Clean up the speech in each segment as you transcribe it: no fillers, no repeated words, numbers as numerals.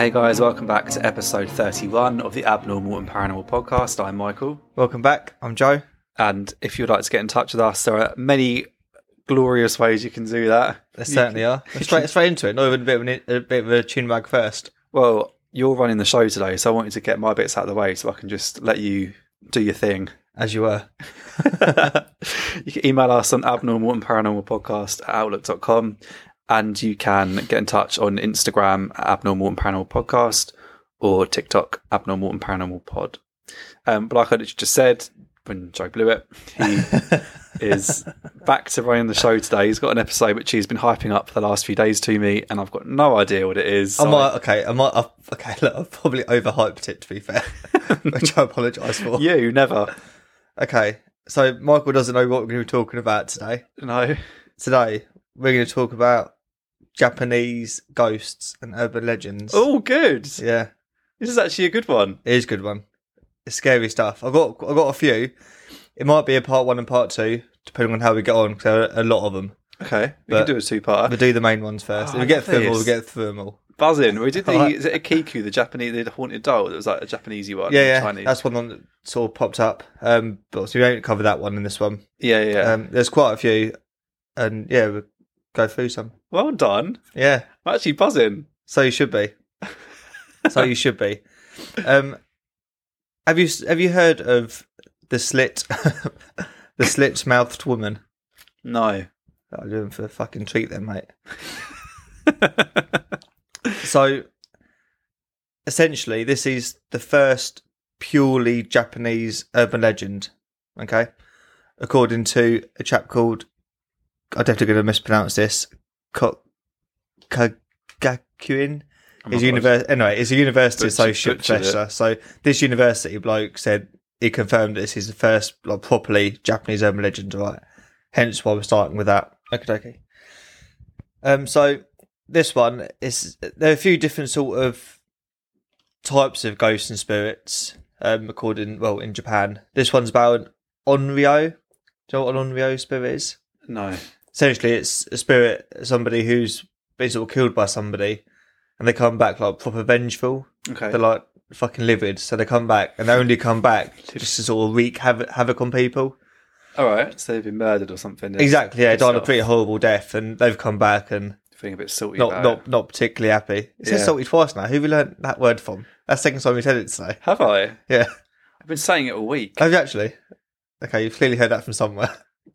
Hey guys, welcome back to episode 31 of the Abnormal and Paranormal podcast. I'm Michael. Welcome back, I'm Joe. And if you'd like to get in touch with us, there are many glorious ways you can do that. There certainly are. Straight into it, not even a bit of a chin wag first. Well, you're running the show today, so I wanted to get my bits out of the way so I can just let you do your thing. As you were. You can email us on abnormalandparanormalpodcast@outlook.com, and you can get in touch on Instagram at Abnormal and Paranormal Podcast or TikTok Abnormal and Paranormal Pod. But like I just said when Joe blew it, he is back to running the show today. He's got an episode which he's been hyping up for the last few days to me, and I've got no idea what it is. So I've probably overhyped it, to be fair, which I apologise for. You never. Okay, so Michael doesn't know what we're going to be talking about today. No. Today, we're going to talk about Japanese ghosts and urban legends. Oh, good. Yeah. This is actually a good one. It is a good one. It's scary stuff. I've got a few. It might be a part 1 and part 2, depending on how we get on, because there are a lot of them. Okay, we can do a two-parter. We'll do the main ones first. If we get through them all, we'll get through them all. Buzzing. We did is it a Kiku, the haunted doll? It was like a Japanesey one. Yeah, Chinese. that's one that sort of popped up. But so we don't cover that one in this one. Yeah. There's quite a few, and yeah, we'll go through some. Well done. Yeah, I'm actually buzzing. So you should be. So you should be. Have you heard of the slit-mouthed woman? No. I'm doing for a fucking treat then, mate. So, essentially, this is the first purely Japanese urban legend, okay? According to a chap called, I'm definitely going to mispronounce this, Kagakuin. He's a university associate professor. So, this university bloke said he confirmed this is the first properly Japanese urban legend, right? Hence why we're starting with that. Okay. So this one there are a few different sort of types of ghosts and spirits. In Japan, this one's about an onryo. Do you know what an onryo spirit is? No. Essentially, it's a spirit, somebody who's been sort of killed by somebody, and they come back like proper vengeful. Okay. They're like fucking livid, so they come back, and they only come back just to sort of wreak havoc on people. All right, so they've been murdered or something. Exactly, yeah, died a pretty horrible death, and they've come back and feeling a bit salty. Not particularly happy. It says salty twice now. Who have you learned that word from? That's the second time we said it today. Have I? Yeah, I've been saying it all week. Have you actually? Okay, you've clearly heard that from somewhere.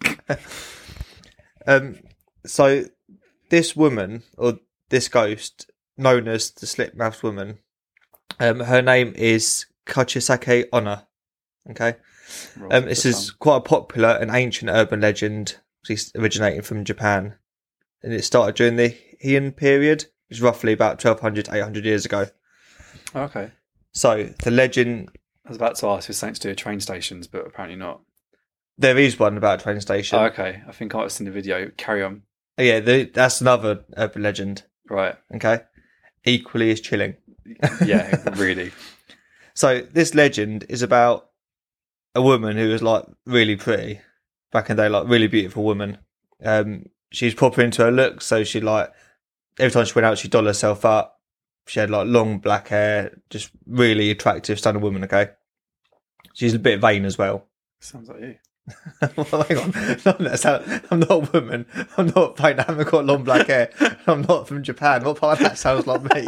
So this woman or this ghost, known as the slit-mouthed woman, her name is Kachisake Onna. Okay. This is quite a popular and ancient urban legend, originating from Japan, and it started during the Heian period, which is roughly about 1200 to 800 years ago. Okay. So the legend... I was about to ask if something to do with train stations, but apparently not. There is one about a train station. Oh, okay. I think I've seen the video. Carry on. Yeah, that's another urban legend. Right. Okay. Equally as chilling. Yeah, really. So this legend is about a woman who was like really pretty back in the day, like really beautiful woman. She's proper into her look, so she like every time she went out, she'd doll herself up. She had like long black hair, just really attractive, stunning woman. Okay, she's a bit vain as well. Sounds like you. Well, hang on, I'm not a woman. I'm not vain. I haven't got long black hair. I'm not from Japan. What part of that sounds like me?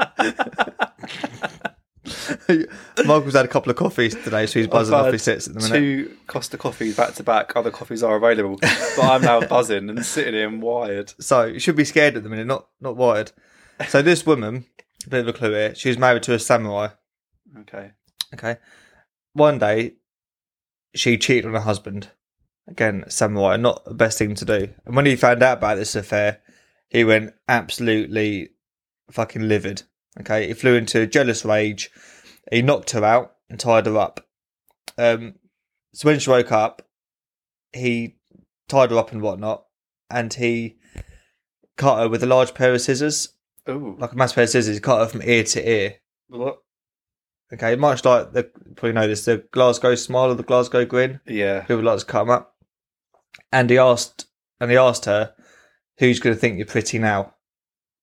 Michael's had a couple of coffees today, so he's buzzing off his sits at the minute. 2 Costa coffees back to back. Other coffees are available, but I'm now buzzing and sitting here and wired. So you should be scared at the minute, not wired. So this woman, a bit of a clue here, she was married to a samurai. Okay. One day, she cheated on her husband. Again, samurai, not the best thing to do. And when he found out about this affair, he went absolutely fucking livid. Okay, he flew into jealous rage. He knocked her out and tied her up. So when she woke up, he tied her up and whatnot, and he cut her with a large pair of scissors. Ooh. Like a massive pair of scissors. He cut her from ear to ear. What? Okay, much like, probably know this, the Glasgow smile or the Glasgow grin. Yeah. People like to cut them up. And he asked her, who's going to think you're pretty now?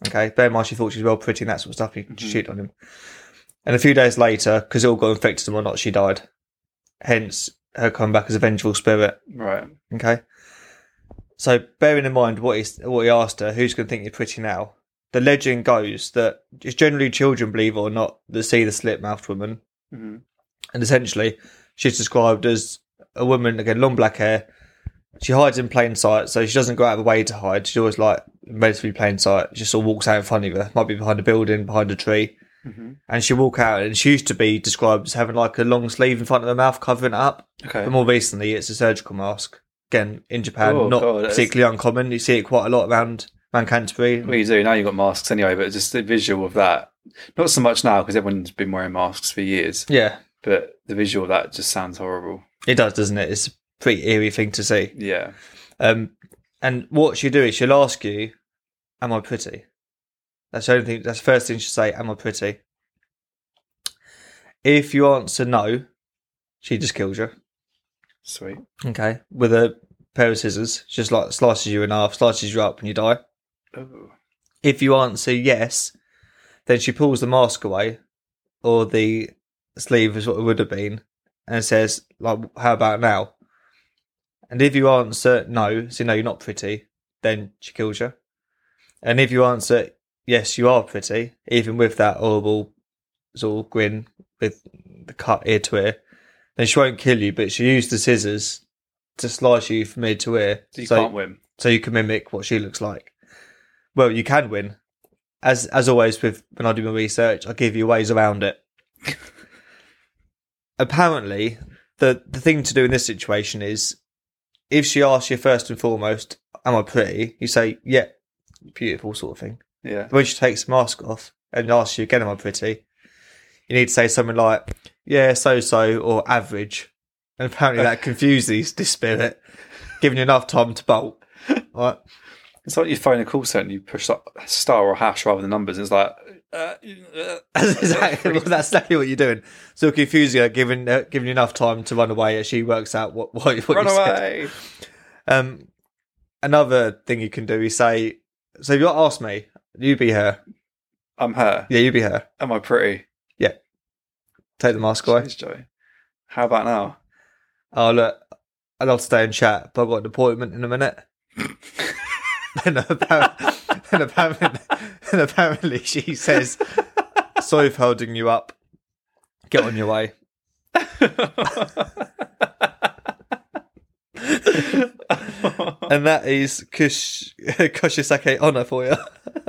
Okay, bear in mind she thought she was well pretty and that sort of stuff. She cheated on him. And a few days later, because it all got infected and whatnot, she died. Hence, her coming back as a vengeful spirit. Right. Okay. So, bearing in mind what he asked her, who's going to think you're pretty now? The legend goes that it's generally children, believe it or not, that see the slit-mouthed woman. Mm-hmm. And essentially, she's described as a woman, again, long black hair. She hides in plain sight, so she doesn't go out of her way to hide. She's always like relatively plain sight. She just sort of walks out in front of her. Might be behind a building, behind a tree. Mm-hmm. And she'll walk out, and she used to be described as having like a long sleeve in front of her mouth, covering it up. Okay. But more recently, it's a surgical mask. Again, in Japan, not particularly uncommon. You see it quite a lot around Canterbury. Well, you do. Now you've got masks anyway, but just the visual of that. Not so much now, because everyone's been wearing masks for years. Yeah. But the visual of that just sounds horrible. It does, doesn't it? It's a pretty eerie thing to see. Yeah. And what she'll do is she'll ask you, am I pretty? That's the only thing. That's the first thing she'll say, am I pretty? If you answer no, she just kills you. Sweet. Okay. With a pair of scissors. Just like slices you in half, slices you up and you die. Oh. If you answer yes, then she pulls the mask away, or the sleeve is what it would have been, and says, like, how about now? And if you answer no, so no, you're not pretty, then she kills you. And if you answer yes, you are pretty, even with that horrible sort of grin with the cut ear to ear, then she won't kill you, but she used the scissors to slice you from ear to ear. So you can't win. So you can mimic what she looks like. Well, you can win. As always, with when I do my research, I give you ways around it. Apparently, the thing to do in this situation is, if she asks you first and foremost, am I pretty? You say, yeah, beautiful sort of thing. Yeah. When she takes the mask off and asks you again, am I pretty? You need to say something like, yeah, so-so, or average. And apparently that confuses this spirit, giving you enough time to bolt. Right? It's like you phone a call centre and you push star or hash rather than numbers. And it's like... That's exactly what you're doing. So confusing her, giving you enough time to run away as she works out what run you away. Said. Another thing you can do is say, so if you ask me, you be her. I'm her. Yeah, you be her. Am I pretty? Yeah. Take the mask away. Jeez, Joey. How about now? Oh, look, I'd love to stay and chat, but I've got an appointment in a minute. Then apparently she says, sorry for holding you up. Get on your way. And that is Koshusake Honor for you.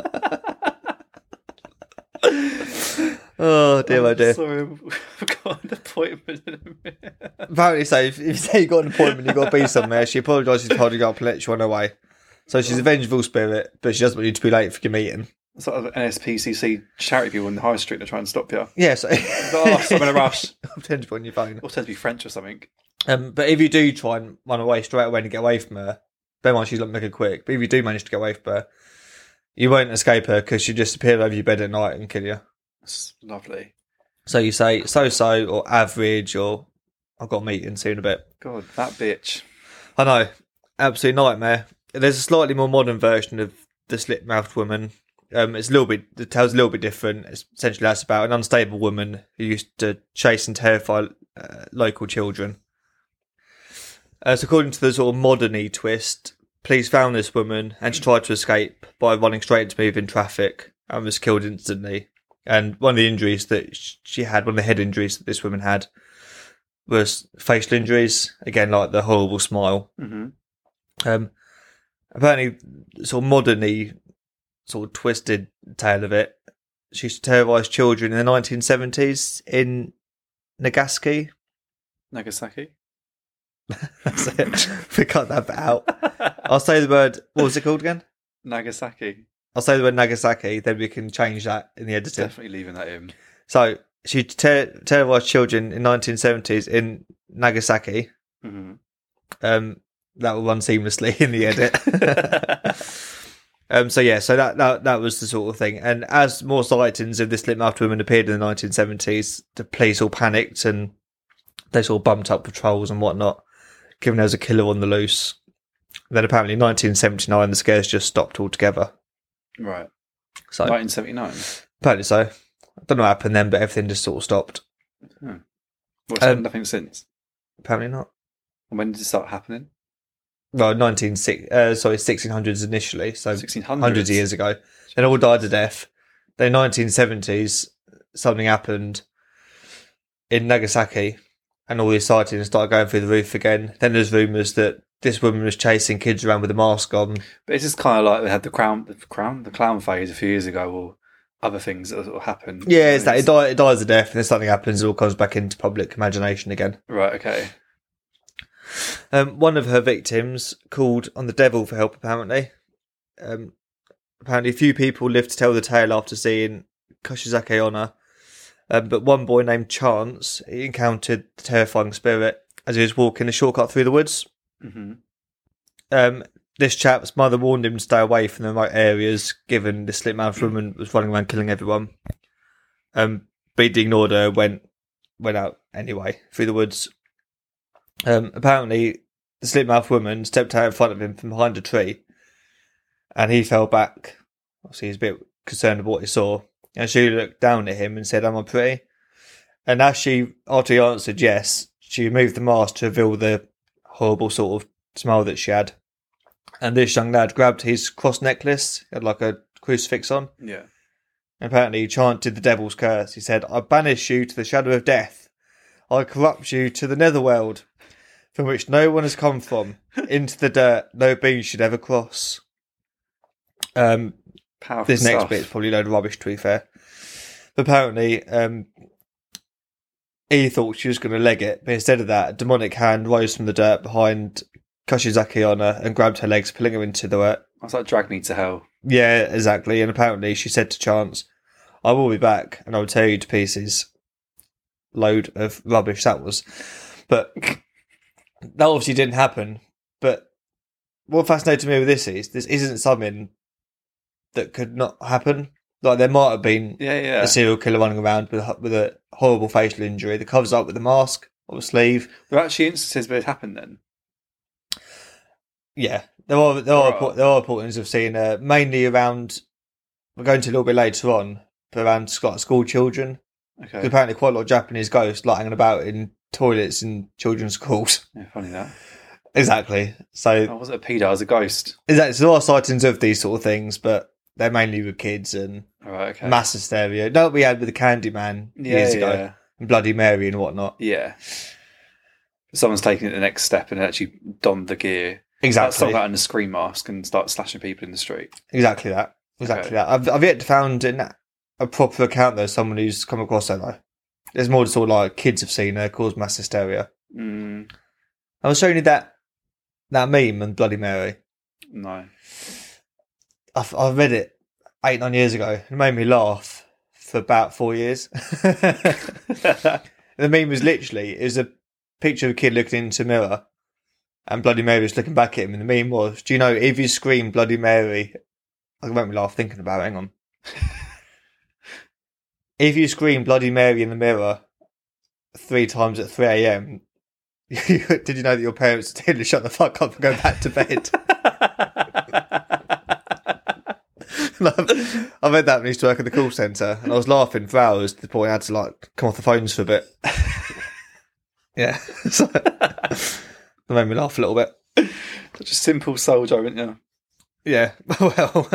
Oh dear, oh dear. Sorry, I've got an appointment in a minute. Apparently, so if you say you got an appointment, you've got to be somewhere. She apologises for holding you up and let you on her way. So she's a vengeful spirit, but she doesn't want you to be late for your meeting. Sort of NSPCC charity people in the high street that try and stop you. Yeah, so I'm in a rush. Pretend to be on your phone. Or tend to be French or something. But if you do try and run away straight away and get away from her, bear in mind she's not making quick, but if you do manage to get away from her, you won't escape her because she'll just appear over your bed at night and kill you. That's lovely. So you say so-so or average or I've got a meeting soon a bit. God, that bitch. I know. Absolute nightmare. There's a slightly more modern version of the slit-mouthed woman. It tells a little bit different. It's essentially that's about an unstable woman who used to chase and terrify local children. So according to the sort of modern-y twist, police found this woman and she tried to escape by running straight into moving traffic and was killed instantly. And one of the injuries that she had, one of the head injuries that this woman had, was facial injuries. Again, like the horrible smile. Mm-hmm. Apparently, sort of modern-y, sort of twisted tale of it. She used to terrorise children in the 1970s in Nagasaki. Nagasaki? That's it. We cut that bit out. I'll say the word, what was it called again? Nagasaki. I'll say the word Nagasaki, then we can change that in the editing. Definitely leaving that in. So, she terrorised children in 1970s in Nagasaki. Mm-hmm. That will run seamlessly in the edit. So that was the sort of thing. And as more sightings of this slit-mouthed woman appeared in the 1970s, the police all panicked and they sort of bumped up patrols and whatnot, given there was a killer on the loose. Then apparently in 1979, the scares just stopped altogether. Right. So 1979. apparently so. I don't know what happened then, but everything just sort of stopped. Nothing since. Apparently not. And when did it start happening? Well, 1600s initially, so 1600s. hundreds of years ago. They all died a death. Then 1970s, something happened in Nagasaki, and all these sightings started going through the roof again. Then there's rumours that this woman was chasing kids around with a mask on. But it's just kind of like they had the clown phase a few years ago, or other things that sort of happened. Yeah, it's that it dies a death, and then something happens, it all comes back into public imagination again. Right, okay. One of her victims called on the devil for help, apparently. Apparently, a few people lived to tell the tale after seeing Koshizake Onna. But one boy named Chance, he encountered the terrifying spirit as he was walking a shortcut through the woods. Mm-hmm. This chap's mother warned him to stay away from the remote areas, given the slit-mouthed woman was running around killing everyone. But he ignored her, went out anyway through the woods. Apparently, the slit-mouthed woman stepped out in front of him from behind a tree, and he fell back. Obviously, he was a bit concerned about what he saw. And she looked down at him and said, "Am I pretty?" And after he answered yes, she removed the mask to reveal the horrible sort of smile that she had. And this young lad grabbed his cross necklace, he had like a crucifix on. Yeah. And apparently he chanted the devil's curse. He said, "I banish you to the shadow of death. I corrupt you to the netherworld, from which no one has come from. Into the dirt no being should ever cross." Powerful this next stuff. bit is probably a load of rubbish, to be fair. But apparently, he thought she was going to leg it, but instead of that, a demonic hand rose from the dirt behind Koshizake Onna and grabbed her legs, pulling her into the dirt. That's like Drag Me to Hell. Yeah, exactly. And apparently she said to Chance, "I will be back and I will tear you to pieces." Load of rubbish that was. But that obviously didn't happen. But what fascinated me with this isn't something that could not happen. Like, there might have been a serial killer running around with a horrible facial injury that covers up with a mask or a sleeve. There are actually instances where it happened then. Yeah, there are reportings of seeing mainly around. We're going to a little bit later on, but around school children. Okay. Apparently, quite a lot of Japanese ghosts hanging about in toilets in children's schools. Yeah, funny that. Exactly. So I wasn't a pedo, I was a ghost. exactly. So there are sightings of these sort of things, but they're mainly with kids and mass hysteria. No, we had with the Candyman years ago, and Bloody Mary and whatnot. Yeah. Someone's taking it the next step and actually donned the gear. Exactly. Stop out in a screen mask and start slashing people in the street. Exactly that. I've yet to found a proper account though. Someone who's come across that though. There's more sort of like kids have seen her cause mass hysteria. Mm. I was showing you that meme and Bloody Mary. No. I read it 8-9 years ago. It made me laugh for about 4 years. The meme was literally, it was a picture of a kid looking into a mirror and Bloody Mary was looking back at him, and the meme was, do you know, if you scream Bloody Mary, I won't me laugh thinking about it, hang on. If you scream Bloody Mary in the mirror 3 times at 3 a.m, did you know that your parents tell you to shut the fuck up and go back to bed? I read that when I used to work at the call centre, and I was laughing for hours to the point I had to like come off the phones for a bit. Yeah. So, that made me laugh a little bit. Such a simple soul joke, isn't you? Yeah. Well.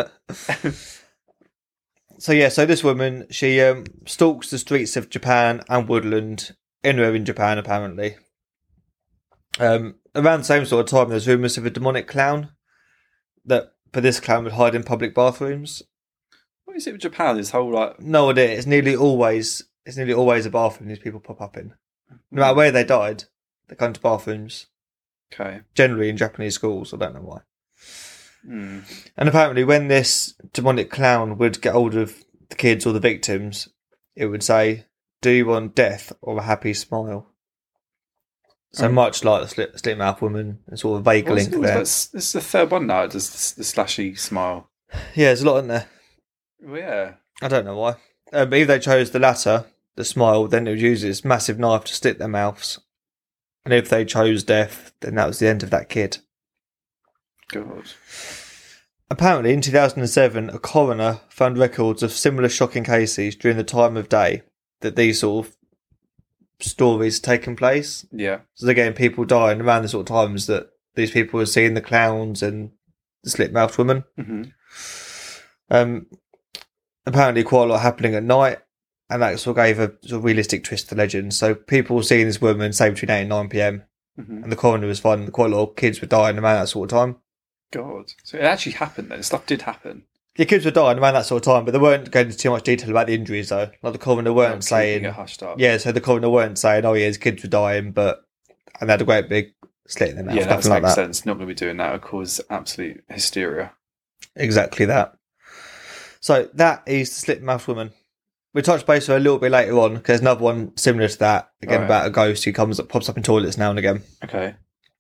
So this woman, she stalks the streets of Japan and Woodland, anywhere in Japan apparently. Around the same sort of time, there's rumours of a demonic clown but this clown would hide in public bathrooms. What is it with Japan? This whole like no idea. It's nearly always a bathroom these people pop up in. No matter where they died, they come to bathrooms. Okay. Generally in Japanese schools. I don't know why. Mm. And apparently, when this demonic clown would get hold of the kids or the victims, it would say, "Do you want death or a happy smile?" So much like the slit mouth woman, a sort of vague link there. This is the third one now. It does the slashy smile. Yeah, there's a lot in there. Well, yeah. I don't know why. But if they chose the latter, the smile, then it would use this massive knife to slit their mouths. And if they chose death, then that was the end of that kid. God. Apparently, in 2007, a coroner found records of similar shocking cases during the time of day that these sort of stories taken place. Yeah. So they're getting people dying around the sort of times that these people were seeing the clowns and the slit-mouthed woman. Mm-hmm. Apparently, quite a lot happening at night, and that sort of gave a sort of realistic twist to the legend. So people were seeing this woman, say, between 8 and 9 p.m, and the coroner was finding quite a lot of kids were dying around that sort of time. God. So it actually happened then? Stuff did happen? The kids were dying around that sort of time, but they weren't going into too much detail about the injuries, though. Like, the coroner weren't saying... it hushed up. Yeah, so the coroner weren't saying, oh, yeah, his kids were dying, but... And they had a great big slit in their mouth. Yeah, that like makes sense. Not going to be doing that. It would cause absolute hysteria. Exactly that. So that is the slit-mouthed woman. We touched base with her a little bit later on, because there's another one similar to that, again, about a ghost who pops up in toilets now and again. Okay.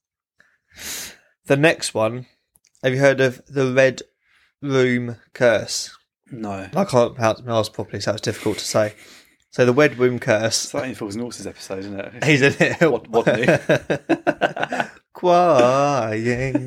The next one, have you heard of the Red Room Curse? No. I can't pronounce my last properly, so it's difficult to say. So the Red Room Curse. It's like Only Fools and Horses episode, isn't it? He's in it. Wadney. Crying.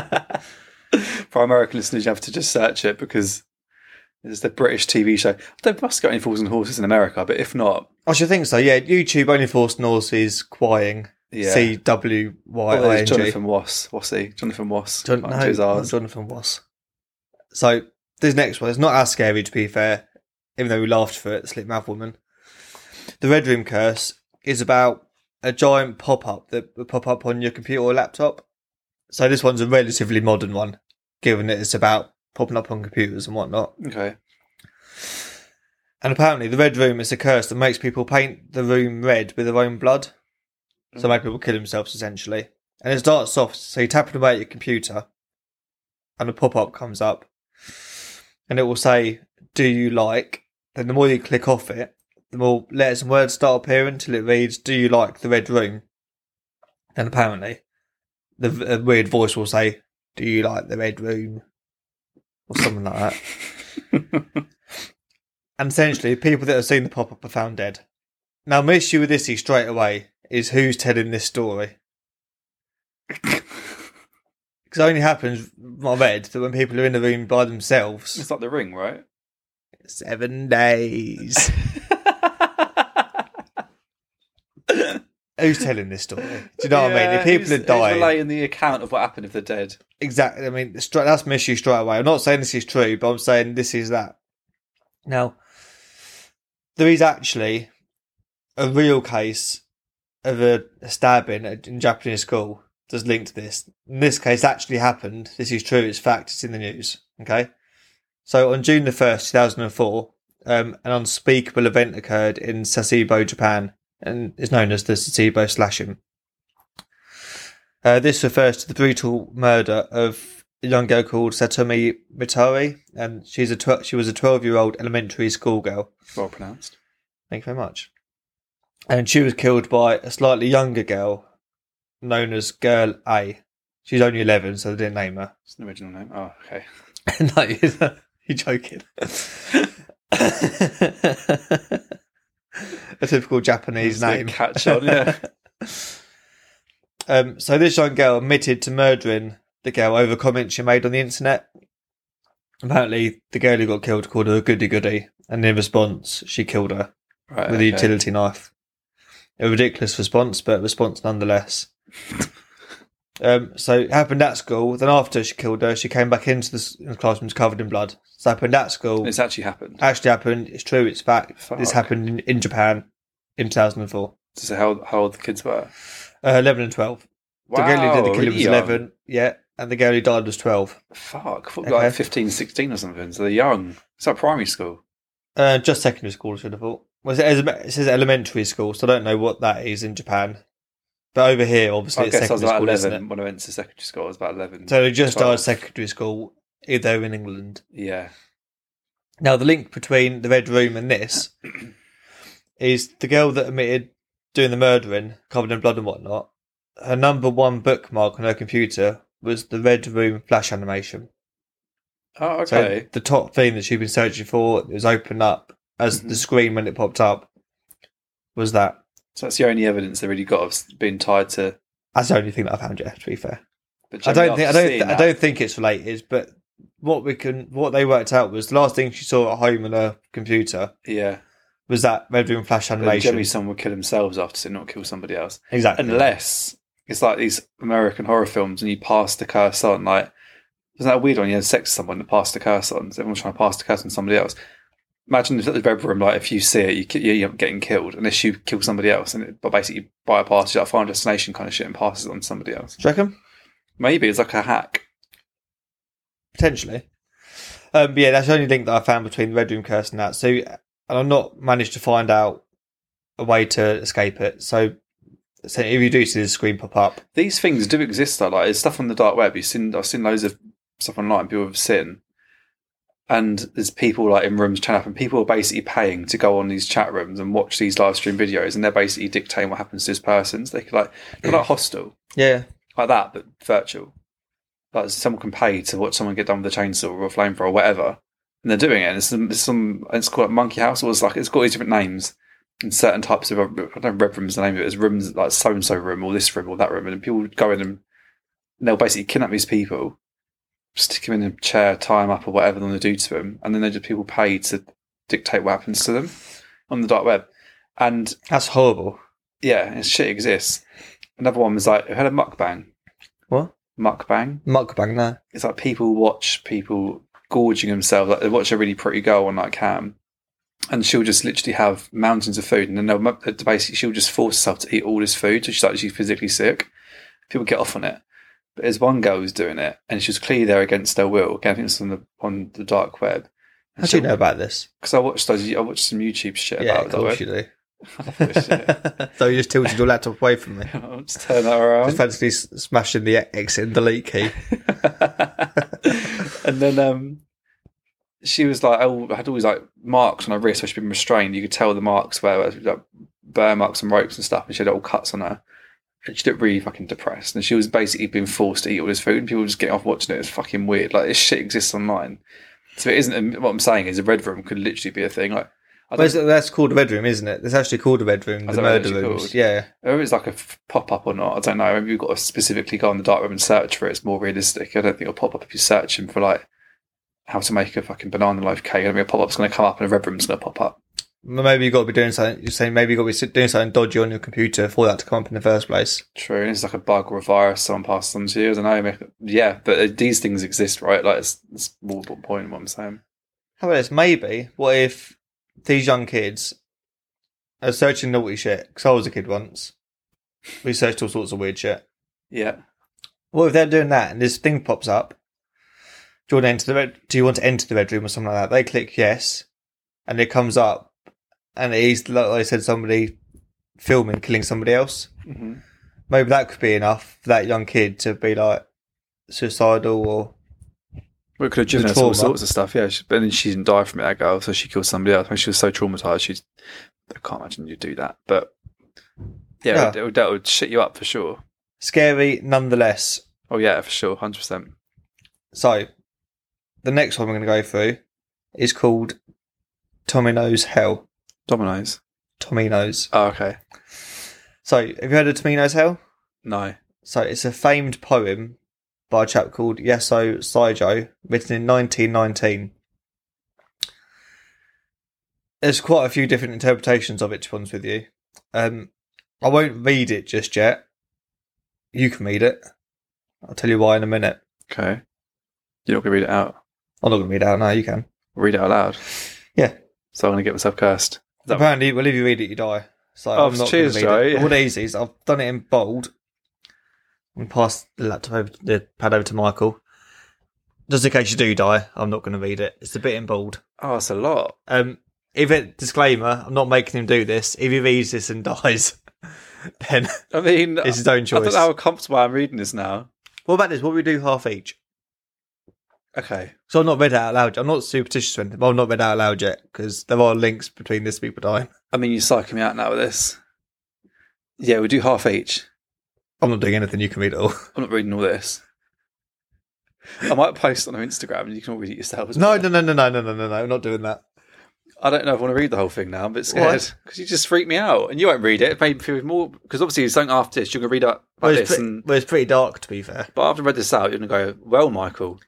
For our American listeners, you have to just search it because it's the British TV show. They must get Only Fools and Horses in America, but if not... I should think so, yeah. YouTube, Only Fools and Horses, Crying. Yeah. C-W-Y-I-N-G. Jonathan Wass. Jonathan Wass. Not Jonathan Wass. So, this next one is not as scary, to be fair, even though we laughed for it, the slit-mouthed woman. The Red Room Curse is about a giant pop-up that will pop up on your computer or laptop. So this one's a relatively modern one, given that it's about popping up on computers and whatnot. Okay. And apparently the Red Room is a curse that makes people paint the room red with their own blood. So make people kill themselves, essentially. And it starts off, so you tap it away at your computer, and a pop-up comes up, and it will say, do you like? Then the more you click off it, the more letters and words start appearing until it reads, do you like the Red Room? And apparently, the weird voice will say, do you like the Red Room? Or something like that. And essentially, people that have seen the pop-up are found dead. Now, my issue with this straight away is who's telling this story. Because it only happens, I read, that when people are in the room by themselves. It's like The Ring, right? 7 days. Who's telling this story? Do you know what I mean? If people are dying... Who's relaying the account of what happened if they're dead? Exactly. I mean, that's my issue straight away. I'm not saying this is true, but I'm saying this is that. Now, there is actually a real case of a stabbing in Japanese school that's linked to this. In this case, actually happened. This is true. It's fact. It's in the news. Okay. So on June the 1st, 2004, an unspeakable event occurred in Sasebo, Japan, and is known as the Sasebo slashing. This refers to the brutal murder of a young girl called Satomi Mitori, and she was a 12-year-old elementary school girl. Well pronounced. Thank you very much. And she was killed by a slightly younger girl known as Girl A. She's only 11, so they didn't name her. It's an original name. Oh, okay. No, you're joking. A typical Japanese name. Catch on, yeah. So this young girl admitted to murdering the girl over comments she made on the internet. Apparently, the girl who got killed called her a goody-goody, and in response, she killed her with a utility knife. A ridiculous response, but a response nonetheless. So it happened at school. Then after she killed her, she came back into the classrooms covered in blood. So it happened at school. It's actually happened. It's true. It's fact. Fuck. This happened in Japan in 2004. So how old the kids were? 11 and 12. Wow, the girl who did the killing was young. 11. Yeah, and the girl who died was 12. Fuck, I thought like 15, 16 or something. So they're young. It's like primary school. Just secondary school, I should have thought. Well, it says elementary school, so I don't know what that is in Japan. But over here, obviously, it's secondary school, 11 isn't it? When I went to secondary school, I was about 11. So they just 12. started secondary school, either in England. Yeah. Now, the link between the Red Room and this is the girl that admitted doing the murdering, covered in blood and whatnot. Her number one bookmark on her computer was the Red Room flash animation. Oh, okay. So the top thing that she'd been searching for, it was opened up as the screen when it popped up, was that. So that's the only evidence they really got of being tied to. That's the only thing that I found. Yeah, to be fair, But I don't think it's related, but what they worked out was the last thing she saw at home on her computer. Yeah. Was that Red Room Flash animation? Generally, someone would kill themselves after, so not kill somebody else. Exactly. Unless it's like these American horror films, and you pass the curse on. Like, isn't that a weird one? You have sex with someone and pass the curse on. So everyone's trying to pass the curse on somebody else. Imagine if at the Red Room, like if you see it, you're getting killed unless you kill somebody else, and but basically bypasses like Final Destination kind of shit and passes it on to somebody else. Do you reckon? Maybe it's like a hack. Potentially. But yeah, that's the only link that I found between the Red Room curse and that. So, and I've not managed to find out a way to escape it. So if you do see the screen pop up, these things do exist though. Like, it's stuff on the dark web. I've seen loads of stuff online people have seen, and there's people like in rooms chatting up, and people are basically paying to go on these chat rooms and watch these live stream videos, and they're basically dictating what happens to this person. So they could they're like Hostel, yeah, like that, but virtual. Like someone can pay to watch someone get done with a chainsaw or a flamethrower or whatever, and they're doing it. And it's called Monkey House, or it's got these different names. And certain types of, I don't know, Red Room's the name of it, as rooms like so and so room or this room or that room, and people would go in and they'll basically kidnap these people, stick them in a chair, tie them up or whatever they want to do to them, and then they just people pay to dictate what happens to them on the dark web. And that's horrible. Yeah, and shit exists. Another one was like, I heard of mukbang. What? Mukbang? Mukbang, no. It's like people watch people gorging themselves. Like they watch a really pretty girl on like cam, and she'll just literally have mountains of food, and then basically she'll just force herself to eat all this food, so she's physically sick. People get off on it. But there's one girl who's doing it, and she was clearly there against her will. Again, I think it's on the dark web. How do you know about this? Because I watched some YouTube shit about it. Yeah, of course you do. So you just tilted your laptop away from me. I'll just turn that around. Just fancy smashing the exit and delete key. And then she was like, I had always like marks on her wrist where she'd been restrained. You could tell the marks where like burn marks and ropes and stuff, and she had little cuts on her. And she looked really fucking depressed. And she was basically being forced to eat all this food, and people were just getting off watching it. It's fucking weird. Like, this shit exists online. So it isn't, what I'm saying is a Red Room could literally be a thing. Like, that's called a Red Room, isn't it? It's actually called a Red Room, the murder rooms. Called. Yeah. Whether it's like a pop-up or not, I don't know. Maybe you've got to specifically go on the dark web and search for it. It's more realistic. I don't think it'll pop up if you're searching for like how to make a fucking banana loaf cake. I don't think a pop-up's going to come up and a Red Room's going to pop up. Maybe you've got to be doing something. You're saying maybe you've got to be doing something dodgy on your computer for that to come up in the first place. True. And it's like a bug or a virus someone passes on to you. I don't know. Yeah, but these things exist, right? Like, it's more the point of what I'm saying. How about this? Maybe, what if these young kids are searching naughty shit? Because I was a kid once. We searched all sorts of weird shit. Yeah. What if they're doing that and this thing pops up? Do you want to enter the Red Room or something like that? They click yes, and it comes up. And it is, like I said, somebody filming, killing somebody else. Mm-hmm. Maybe that could be enough for that young kid to be like suicidal or. Well, it could have driven us all sorts of stuff, yeah. But then she didn't die from it, that girl, so she killed somebody else. When she was so traumatised, I can't imagine you'd do that. But yeah, that would shit you up for sure. Scary nonetheless. Oh, yeah, for sure, 100%. So, the next one we're going to go through is called Tomino's Hell. Domino's? Tomino's. Oh, okay. So, have you heard of Tomino's Hell? No. So, it's a famed poem by a chap called Yasso Saijo, written in 1919. There's quite a few different interpretations of it, to be honest with you. I won't read it just yet. You can read it. I'll tell you why in a minute. Okay. You're not going to read it out? I'm not going to read it out, no, you can. Read it out loud? Yeah. So I'm going to get myself cursed. Apparently, well, if you read it, you die. So I'm not cheers, Joe. All the easies. I've done it in bold. And pass the pad over to Michael. Just in case you do die, I'm not going to read it. It's a bit in bold. Oh, it's a lot. Disclaimer, I'm not making him do this. If he reads this and dies, then it's his own choice. I don't know how comfortable I'm reading this now. What about this? What we do half each? Okay. So I'm not read it out loud. I'm not superstitious or anything, but I'm not read it out loud yet because there are links between this people dying. I mean, you're psyching me out now with this. Yeah, we'll do half each. I'm not doing anything. You can read it all. I'm not reading all this. I might post on our Instagram and you can all read it yourself as well. No. I'm not doing that. I don't know if I want to read the whole thing now. I'm a bit scared because you just freak me out and you won't read it. It made me feel more because obviously something after this you're going to read up like this. It's pretty dark, to be fair. But after I read this out, you're going to go, well, Michael,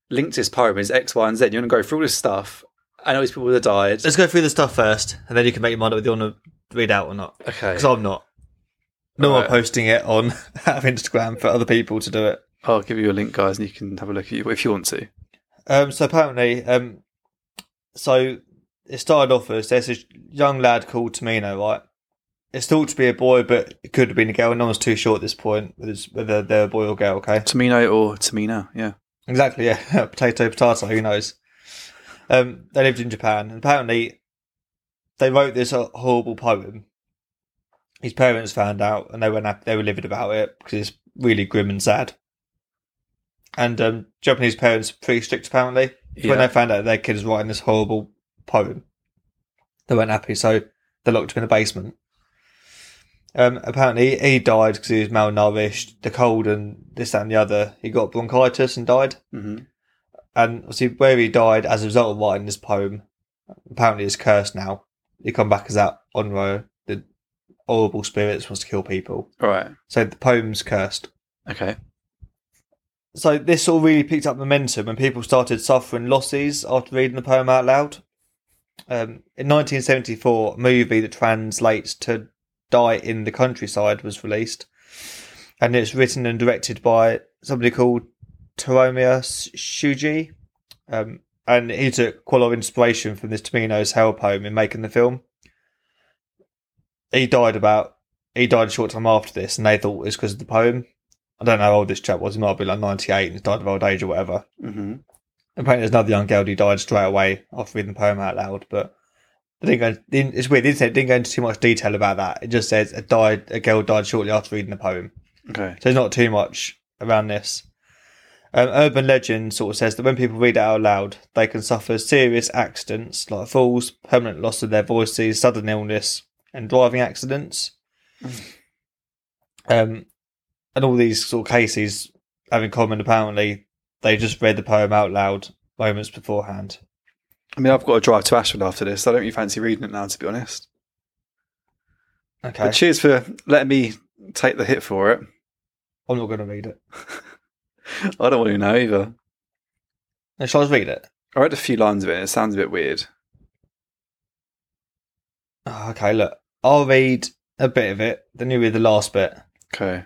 linked to this poem is X, Y, and Z. You want to go through all this stuff, and all these people that died. Let's go through the stuff first, and then you can make your mind up whether you want to read out or not. Okay. Because I'm not. No one posting it on Instagram for other people to do it. I'll give you a link, guys, and you can have a look at it if you want to. So apparently, so it started off as there's this young lad called Tamino, right? It's thought to be a boy, but it could have been a girl. No one's too sure at this point whether they're a boy or girl, okay? Tamino or Tamina, yeah. Exactly, yeah. Potato, who knows? They lived in Japan, and apparently they wrote this horrible poem. His parents found out, and they were livid about it because it's really grim and sad. And Japanese parents are pretty strict, apparently. Yeah. When they found out their kid was writing this horrible poem, they weren't happy, so they locked him in the basement. Apparently, he died because he was malnourished, the cold and this, that and the other. He got bronchitis and died. Mm-hmm. And obviously, where he died as a result of writing this poem, apparently is cursed now. He come back as that Onryo, the horrible spirits wants to kill people. Right. So the poem's cursed. Okay. So this all really picked up momentum when people started suffering losses after reading the poem out loud. In 1974, a movie that translates to Die in the Countryside was released, and it's written and directed by somebody called Tomoya Shuji, and he took quite a lot of inspiration from this Tamino's Hell poem in making the film. He died a short time after this, and they thought it was because of the poem. I don't know how old this chap was. He might be like 98 and he's died of old age or whatever. Mm-hmm. Apparently there's another young girl who died straight away after reading the poem out loud, but it's weird. The internet didn't go into too much detail about that. It just says a girl died shortly after reading the poem. Okay. So there's not too much around this. Urban legend sort of says that when people read it out loud, they can suffer serious accidents like falls, permanent loss of their voices, sudden illness, and driving accidents. And all these sort of cases have in common, apparently, they just read the poem out loud moments beforehand. I mean, I've got to drive to Ashford after this. So I don't really fancy reading it now, to be honest. Okay. But cheers for letting me take the hit for it. I'm not going to read it. I don't want to know either. Shall I just read it? I read a few lines of it and it sounds a bit weird. Oh, okay, look. I'll read a bit of it, then you read the last bit. Okay.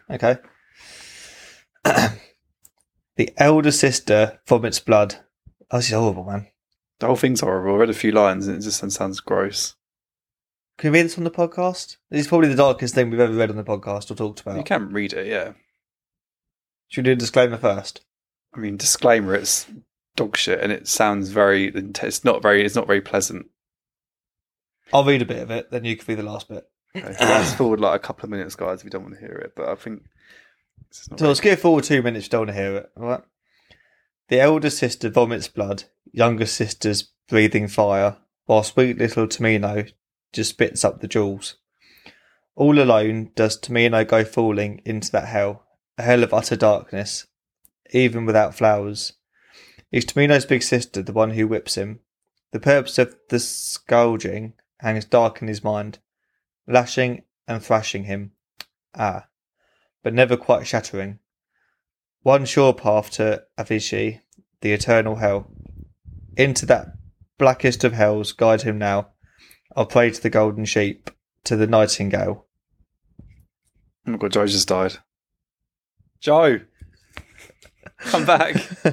The elder sister vomits blood. Oh, this is horrible, man. The whole thing's horrible. I read a few lines and it just sounds gross. Can we read this on the podcast? This is probably the darkest thing we've ever read on the podcast or talked about. You can read it, yeah. Should we do a disclaimer first? I mean, disclaimer, it's dog shit and it sounds it's not very pleasant. I'll read a bit of it, then you can read the last bit. Okay, fast forward like a couple of minutes, guys, if you don't want to hear it. But I think... So let's skip forward 2 minutes if you don't want to hear it. All right? The elder sister vomits blood, younger sister's breathing fire, while sweet little Tamino just spits up the jewels. All alone does Tamino go falling into that hell, a hell of utter darkness, even without flowers. Is Tamino's big sister the one who whips him? The purpose of the scourging hangs dark in his mind, lashing and thrashing him. But never quite shattering. One sure path to Avicii, the eternal hell. Into that blackest of hells guide him now. I'll pray to the golden sheep, to the nightingale. Oh my god, Joe just died. Joe! Come back!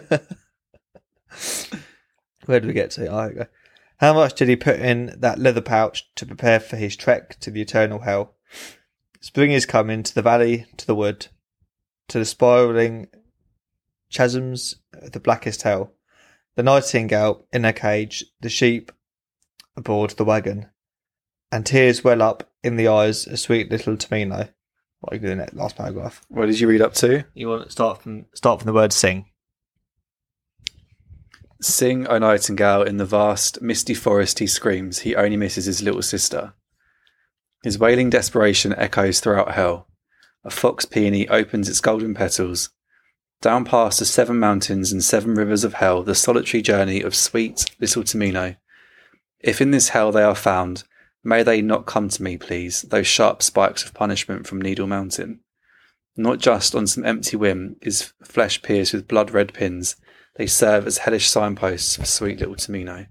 Where did we get to? Okay. How much did he put in that leather pouch to prepare for his trek to the eternal hell? Spring is coming to the valley, to the wood, to the spiralling chasms of the blackest hell. The nightingale in her cage, the sheep aboard the wagon, and tears well up in the eyes of sweet little Tamino. What are you doing in that last paragraph? What did you read up to? You want to start from the word sing. Sing, O nightingale, in the vast, misty forest he screams. He only misses his little sister. His wailing desperation echoes throughout hell. A fox peony opens its golden petals. Down past the 7 mountains and 7 rivers of hell, the solitary journey of sweet little Tamino. If in this hell they are found, may they not come to me, please, those sharp spikes of punishment from Needle Mountain. Not just on some empty whim is flesh pierced with blood-red pins, They serve as hellish signposts for sweet little Tamino.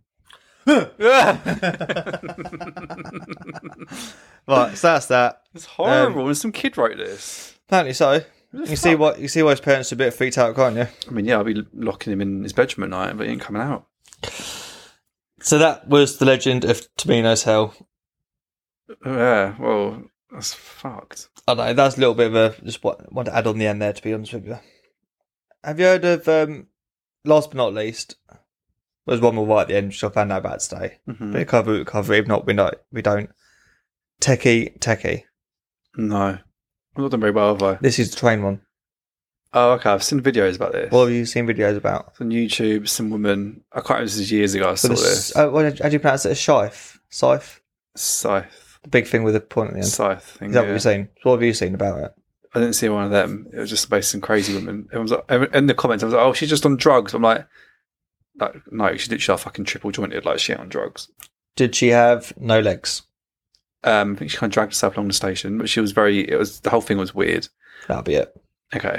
Right, so that's that. It's horrible. Some kid wrote this. Apparently so. You see why his parents are a bit freaked out, can't you? I mean, yeah, I'll be locking him in his bedroom at night, but he ain't coming out. So that was the legend of Tamino's Hell. Yeah, well, that's fucked. I don't know, that's a little bit of a... Just want to add on the end there, to be honest with you. Have you heard of, last but not least, there's one more right at the end, which I found out about today. Mm-hmm. But cover, if not, we don't. Techie. No. I've not done very well, have I? This is the train one. Oh, okay. I've seen videos about this. What have you seen videos about? On YouTube, some woman... I can't remember, this is years ago I saw this. How do you pronounce it? A scythe? Scythe? Scythe. The big thing with a point at the end. Scythe thing, Is that what you've seen? So what have you seen about it? I didn't see one of them. It was just based on crazy women. Everyone was like, in the comments, I was like, oh, she's just on drugs. I'm like no, she's literally fucking triple jointed, like she ain't on drugs. Did she have no legs? I think she kind of dragged herself along the station, but she was the whole thing was weird. That'll be it. Okay.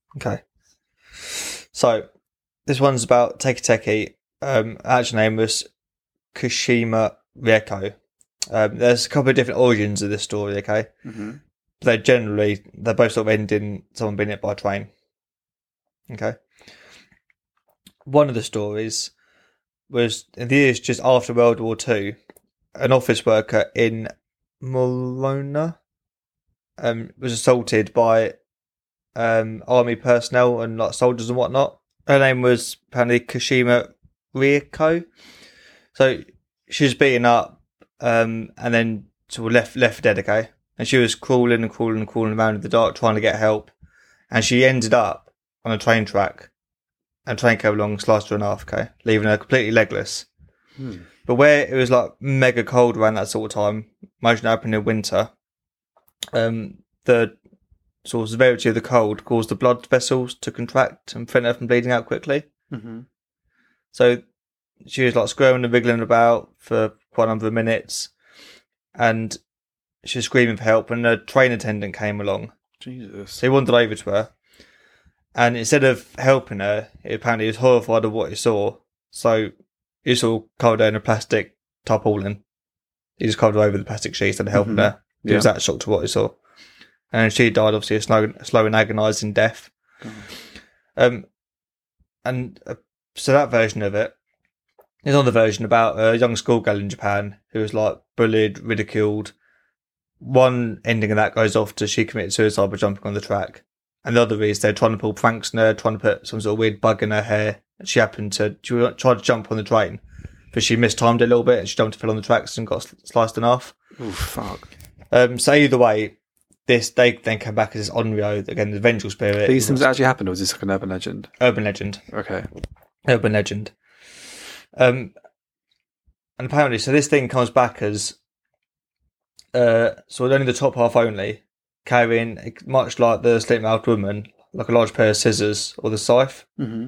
So, this one's about Teki. Actual name was Kushima Rieko. There's a couple of different origins of this story, okay? Mm-hmm. They both sort of end in someone being hit by a train. Okay? One of the stories was in the years just after World War II, an office worker in Molona was assaulted by army personnel and like soldiers and whatnot. Her name was apparently Kushima Rieko. So she was beaten up and then sort of left dead, okay? And she was crawling around in the dark trying to get help. And she ended up on a train track. And a train came along and sliced her in half, okay? Leaving her completely legless. But where it was like mega cold around that sort of time, imagine it happened in winter, the sort of severity of the cold caused the blood vessels to contract and prevent her from bleeding out quickly. Mm-hmm. So she was like squirming and wriggling about for quite a number of minutes. And she was screaming for help when a train attendant came along. Jesus. So he wandered over to her. And instead of helping her, apparently he was horrified of what he saw. So he saw covered her in a plastic tarpaulin. He just covered her over the plastic sheet instead of helping her. He was that shocked to what he saw. And she died, obviously, a slow and agonising death. So that version of it is another version about a young schoolgirl in Japan who was like bullied, ridiculed. One ending of that goes off to she committed suicide by jumping on the track. And the other is they're trying to pull pranks on her, trying to put some sort of weird bug in her hair. She tried to jump on the train, but she mistimed it a little bit and she jumped and fell on the tracks and got sliced in half. Oh, fuck. So either way, they then came back as this Onryo, again, the vengeful spirit. These things actually happened, or was this like an urban legend? Urban legend. Okay. Urban legend. And apparently, so this thing comes back as so only the top half only, carrying, much like the sleep-mouthed woman, like a large pair of scissors or the scythe. Mm-hmm.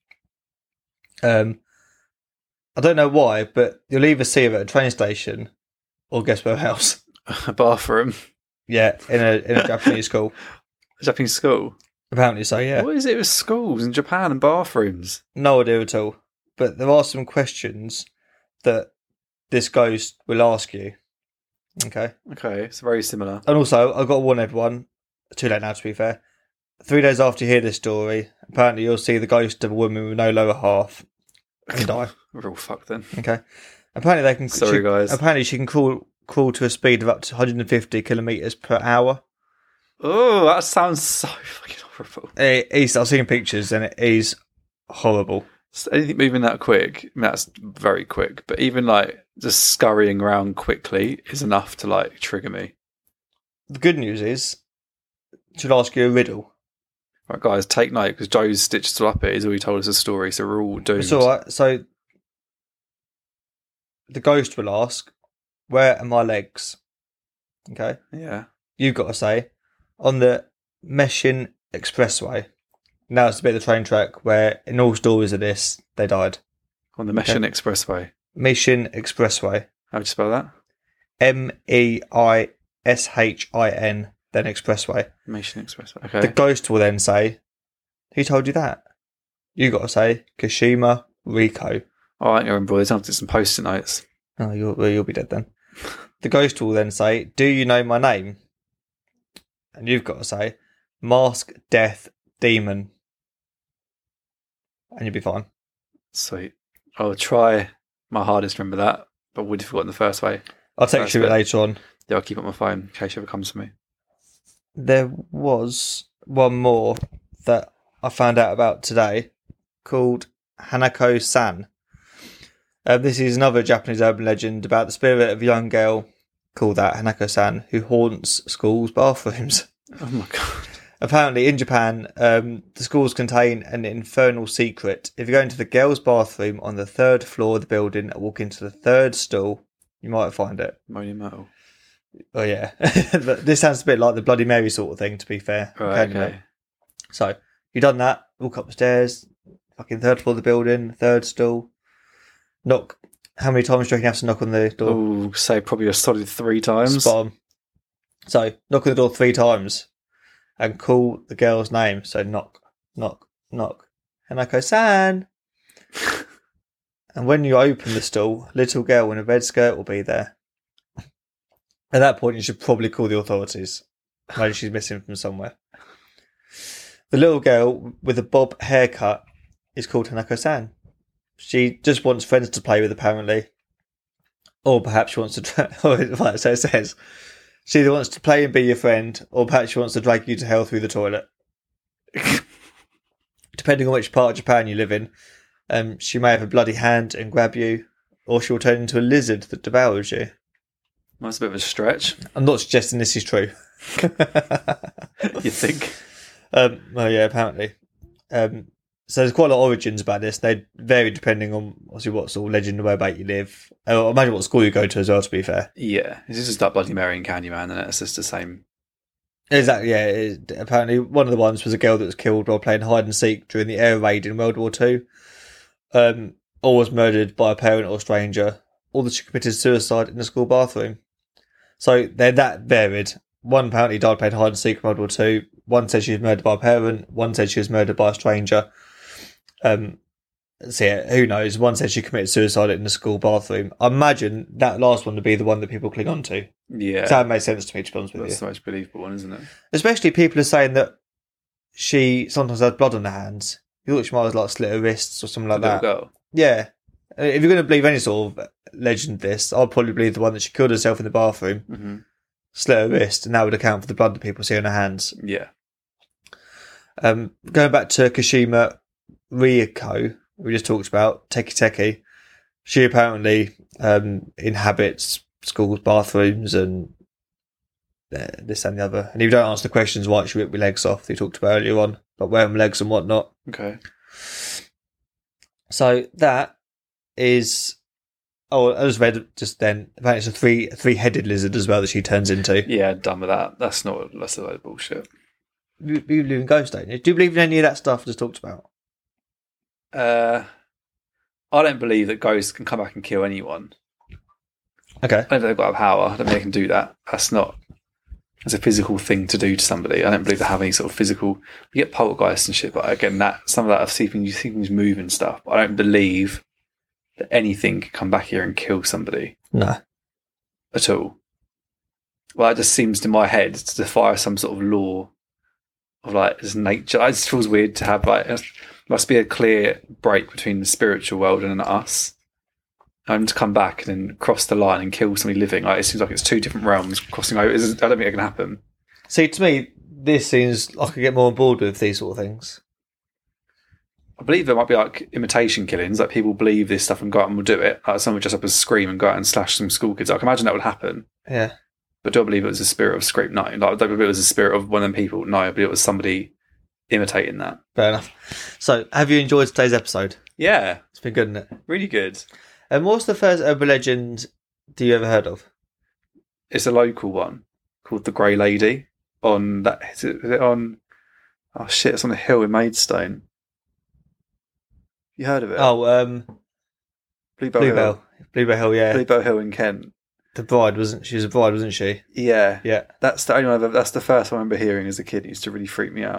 I don't know why, but you'll either see it at a train station or guess where else? A bathroom. Yeah, in a Japanese school. A Japanese school? Apparently so, yeah. What is it with schools in Japan and bathrooms? No idea at all. But there are some questions that this ghost will ask you. Okay? Okay, it's very similar. And also, I've got to warn everyone, too late now to be fair, 3 days after you hear this story, apparently you'll see the ghost of a woman with no lower half and die. We're all fucked then. Okay? Apparently they can... Sorry, guys. Apparently she can crawl to a speed of up to 150 kilometres per hour. Oh, that sounds so fucking horrible. I've seen pictures and it is horrible. So anything moving that quick, I mean, that's very quick, but even like just scurrying around quickly is enough to like trigger me. The good news is, she'll ask you a riddle. Right, guys, take note because Joe's stitched it up here. He's already told us a story, so we're all doomed. It's alright. So the ghost will ask, "Where are my legs?" Okay? Yeah. You've got to say, on the Meshin Expressway. Now it's a bit of the train track where, in all stories of this, they died. On the Meshin Expressway. Meshin Expressway. How do you spell that? Meishin, then Expressway. Meshin Expressway. Okay. The ghost will then say, "Who told you that?" You got to say Kashima Riko. Oh, I ain't gonna remember all this. I'll have to do some post-it notes. Oh, you'll be dead then. The ghost will then say, "Do you know my name?" And you've got to say, "Mask, Death, Demon." And you'll be fine. Sweet. I'll try my hardest to remember that, but would have forgotten the first way. I'll text you it later on. Yeah, I'll keep it on my phone in case it ever comes to me. There was one more that I found out about today called Hanako-san. This is another Japanese urban legend about the spirit of a young girl called that Hanako-san who haunts schools' bathrooms. Oh my god. Apparently in Japan, the schools contain an infernal secret. If you go into the girls' bathroom on the 3rd floor of the building and walk into the 3rd stall, you might find it. Moaning metal. Oh yeah. This sounds a bit like the Bloody Mary sort of thing, to be fair. Right, okay. So, you've done that, walk up the stairs, fucking 3rd floor of the building, 3rd stall, knock. How many times do you reckon you have to knock on the door? Oh, say probably a solid 3 times. Spot on. So, knock on the door 3 times and call the girl's name. So, knock, knock, knock. Hanako-san. And when you open the stall, a little girl in a red skirt will be there. At that point, you should probably call the authorities. Maybe she's missing from somewhere. The little girl with a bob haircut is called Hanako-san. She just wants friends to play with, apparently. Or perhaps she wants to... Right, so it says, she either wants to play and be your friend, or perhaps she wants to drag you to hell through the toilet. Depending on which part of Japan you live in, she may have a bloody hand and grab you, or she will turn into a lizard that devours you. That's a bit of a stretch. I'm not suggesting this is true. You think? Well, yeah, apparently. So there's quite a lot of origins about this. They vary depending on obviously what sort of legend or whereabouts you live. I imagine what school you go to as well, to be fair. Yeah. This is just like Bloody Mary and Candyman, and it's just the same. Exactly, yeah. Apparently one of the ones was a girl that was killed while playing hide and seek during the air raid in World War II. Or was murdered by a parent or stranger. Or that she committed suicide in the school bathroom. So they're that varied. One apparently died playing hide and seek in World War II. One said she was murdered by a parent. One said she was murdered by a stranger. So yeah, who knows? One said she committed suicide in the school bathroom. I imagine that last one to be the one that people cling on to. Yeah. That makes sense to me, to be honest with That's you. the most believable one, isn't it? Especially people are saying that she sometimes has blood on her hands. You thought she might have like slit her wrists or something like that. Girl. Yeah. If you're going to believe any sort of legend this, I'd probably believe the one that she killed herself in the bathroom, slit her wrist, and that would account for the blood that people see on her hands. Yeah. Going back to Kashima Ryuko, we just talked about, Teki Teki, she apparently inhabits schools' bathrooms and this and the other. And if you don't answer the questions, why she rip your legs off, that you talked about earlier on, like wearing legs and whatnot. Okay. So that is... Oh, I just read just then. Apparently it's a three-headed lizard as well that she turns into. Yeah, done with that. That's a load of bullshit. You believe in ghosts, don't you? Do you believe in any of that stuff I just talked about? I don't believe that ghosts can come back and kill anyone. Okay. I don't think they've got a power. I don't think they can do that. That's a physical thing to do to somebody. I don't believe they have any sort of physical... You get poltergeists and shit, but again, some of that I've seen you see things move and stuff. But I don't believe that anything can come back here and kill somebody. No. At all. Well, it just seems to my head to defy some sort of law of like just nature. It just feels weird to have like... It must be a clear break between the spiritual world and us. And to come back and then cross the line and kill somebody living, like it seems like it's two different realms crossing over. I don't think it can happen. See, to me, this seems like I could get more on board with these sort of things. I believe there might be like imitation killings, like people believe this stuff and go out and will do it. Like someone would just up and scream and go out and slash some school kids. I can imagine that would happen. Yeah. But do I believe it was the spirit of Scrape? No. Like, I don't believe it was the spirit of one of them people. No, I believe it was somebody imitating that. Fair enough. So, have you enjoyed today's episode? Yeah. It's been good, isn't it? Really good. And what's the first urban legend do you ever heard of? It's a local one called the Grey Lady. On that, is it on? Oh shit! It's on a hill in Maidstone. You heard of it? Oh, Bluebell Hill. Bluebell Hill, yeah. Bluebell Hill in Kent. The bride wasn't she? Was a bride, wasn't she? Yeah, yeah. That's the only one. That's the first one I remember hearing as a kid. It used to really freak me out.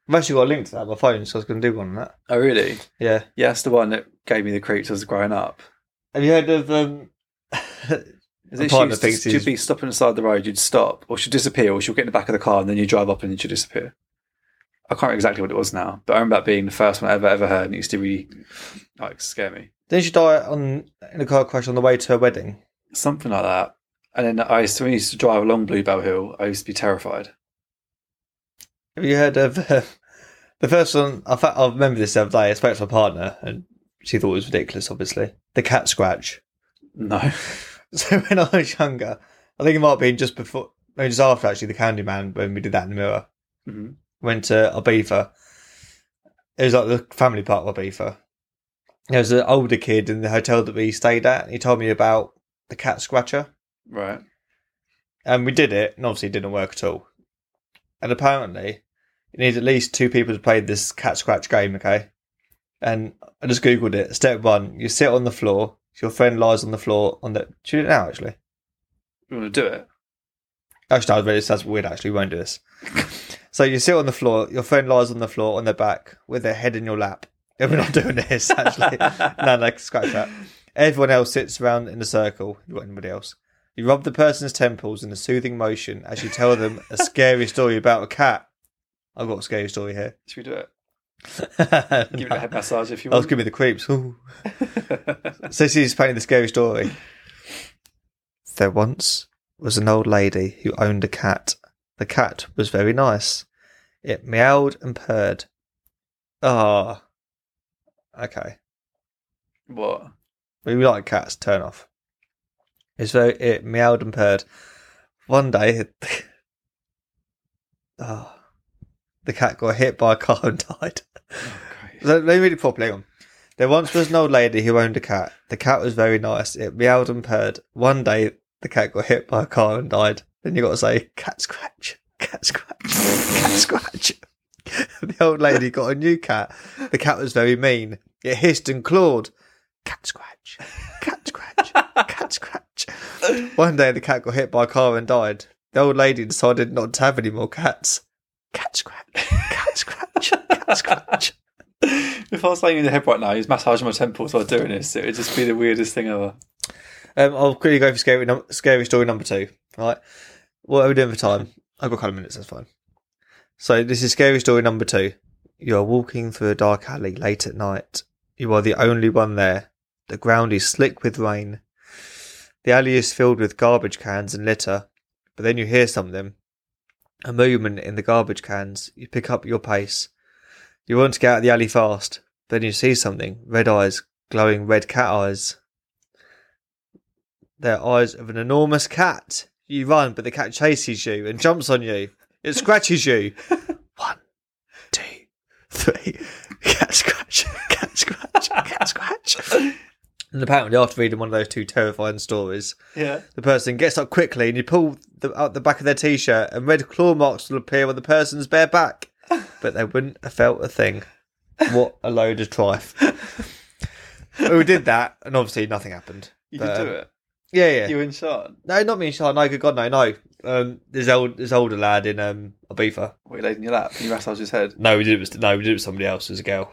I've actually got a link to that on my phone, so I was going to do one on that. Oh, really? Yeah. Yeah, that's the one that gave me the creeps as I was growing up. Have you heard of... Is it she'd be stopping beside the road, you'd stop, or she'd disappear, or she'll get in the back of the car and then you drive up and then she'd disappear. I can't remember exactly what it was now, but I remember that being the first one I ever heard, and it used to really scare me. Didn't she die in a car crash on the way to her wedding? Something like that. And then when I used to drive along Bluebell Hill, I used to be terrified. Have you heard of the first one? I remember this the other day. I spoke to my partner, and she thought it was ridiculous, obviously. The cat scratch. No. So when I was younger, I think it might have been just before, maybe just after actually, the Candyman, when we did that in the mirror. Mm-hmm. Went to Ibiza. It was like the family part of Ibiza. There was an older kid in the hotel that we stayed at, and he told me about the cat scratcher. Right. And we did it, and obviously it didn't work at all. And apparently, you need at least 2 people to play this cat scratch game, okay? And I just Googled it. Step 1, you sit on the floor. Your friend lies on the floor on the... Should we do it now, actually? You want to do it? Actually, that's weird, actually. We won't do this. So you sit on the floor. Your friend lies on the floor on their back with their head in your lap. Yeah, we're not doing this, actually. No, scratch that. Everyone else sits around in a circle. You got anybody else? You rub the person's temples in a soothing motion as you tell them a scary story about a cat. I've got a scary story here. Should we do it? Give it a head massage if you want. I was giving me the creeps. So she's painting the scary story. There once was an old lady who owned a cat. The cat was very nice. It meowed and purred. Ah. Okay. What? We like cats. Turn off. It meowed and purred. One day, the cat got hit by a car and died. Let me read it properly. Hang on. There once was an old lady who owned a cat. The cat was very nice. It meowed and purred. One day, the cat got hit by a car and died. Then you got to say, cat scratch, cat scratch, cat scratch. The old lady got a new cat. The cat was very mean. It hissed and clawed. Cat scratch, cat scratch, cat scratch. One day, the cat got hit by a car and died. The old lady decided not to have any more cats. Cat scratch, cat scratch, cat scratch. If I was laying in the head right now, he's massaging my temples while doing this. It would just be the weirdest thing ever. I'll quickly go for scary story number 2. Right, what are we doing for time? I've got a couple of minutes. That's fine. So this is scary story number 2. You are walking through a dark alley late at night. You are the only one there. The ground is slick with rain. The alley is filled with garbage cans and litter. But then you hear something. A movement in the garbage cans. You pick up your pace. You want to get out of the alley fast. Then you see something. Red eyes. Glowing red cat eyes. They're eyes of an enormous cat. You run, but the cat chases you and jumps on you. It scratches you. 1, 2, 3. Cat scratch. Cat scratch. Cat scratch. And apparently, after reading one of those 2 terrifying stories, the person gets up quickly and you pull out the back of their t-shirt and red claw marks will appear on the person's bare back. But they wouldn't have felt a thing. What a load of trife. Well, we did that, and obviously nothing happened. You did do it? Yeah. You and Sean? No, not me and Sean. No, good God, no. This older lad in Ibiza. What, you laid in your lap and you massaged his head? No, we did it with somebody else. It was a girl.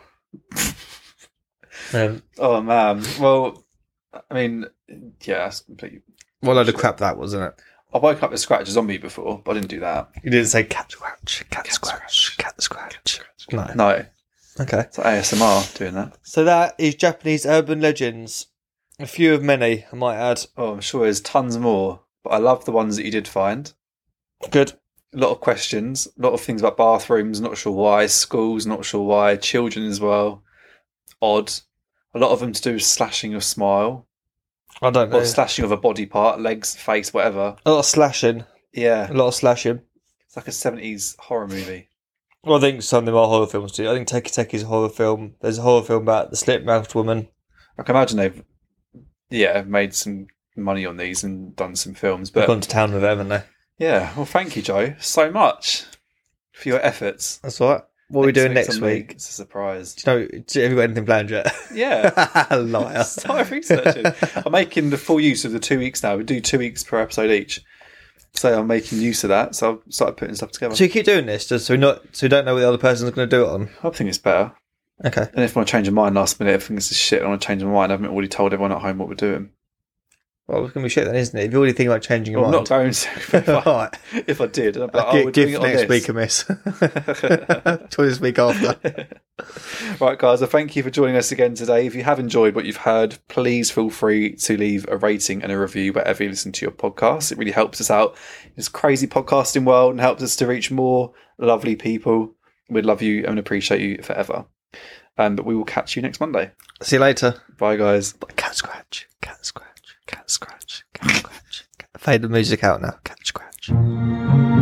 Oh, man. Well, I mean, yeah, that's completely... What a load of crap that was, isn't it? I woke up with scratches on me before, but I didn't do that. You didn't say cat scratch, cat scratch, cat scratch. No. Okay. It's like ASMR doing that. So that is Japanese urban legends. A few of many, I might add. Oh, I'm sure there's tons more, but I love the ones that you did find. Good. A lot of questions, a lot of things about bathrooms, not sure why, schools, not sure why, children as well. Odd. A lot of them to do with slashing your smile. I don't know. Or slashing of a body part, legs, face, whatever. A lot of slashing. Yeah. A lot of slashing. It's like a 70s horror movie. Well, I think some of them are horror films too. I think Teki Teki's a horror film. There's a horror film about the slit-mouthed woman. I can imagine they've made some money on these and done some films. But they've gone to town with them, haven't they? Yeah. Well, thank you, Joe, so much for your efforts. That's all right. What are we doing next week? It's a surprise. Do you know, have you got anything planned yet? Yeah. Liar. Start researching. I'm making the full use of the 2 weeks now. We do 2 weeks per episode each. So I'm making use of that. So I've started putting stuff together. So you keep doing this just so we don't know what the other person's going to do it on? I think it's better. Okay. And if I want to change my mind last minute, I think this is shit, I want to change my mind. I haven't already told everyone at home what we're doing. Well, it's going to be shit then, isn't it? If you're already thinking about changing your mind. I'm not going to. Right. If I did, I'd be like, we're doing it on next this. week a miss. Try this week after. Right, guys, well, thank you for joining us again today. If you have enjoyed what you've heard, please feel free to leave a rating and a review wherever you listen to your podcast. It really helps us out in this crazy podcasting world and helps us to reach more lovely people. We'd love you and appreciate you forever. But we will catch you next Monday. See you later. Bye, guys. Cat scratch, cat scratch, cat scratch, cat scratch. Fade the music out now. Cat scratch.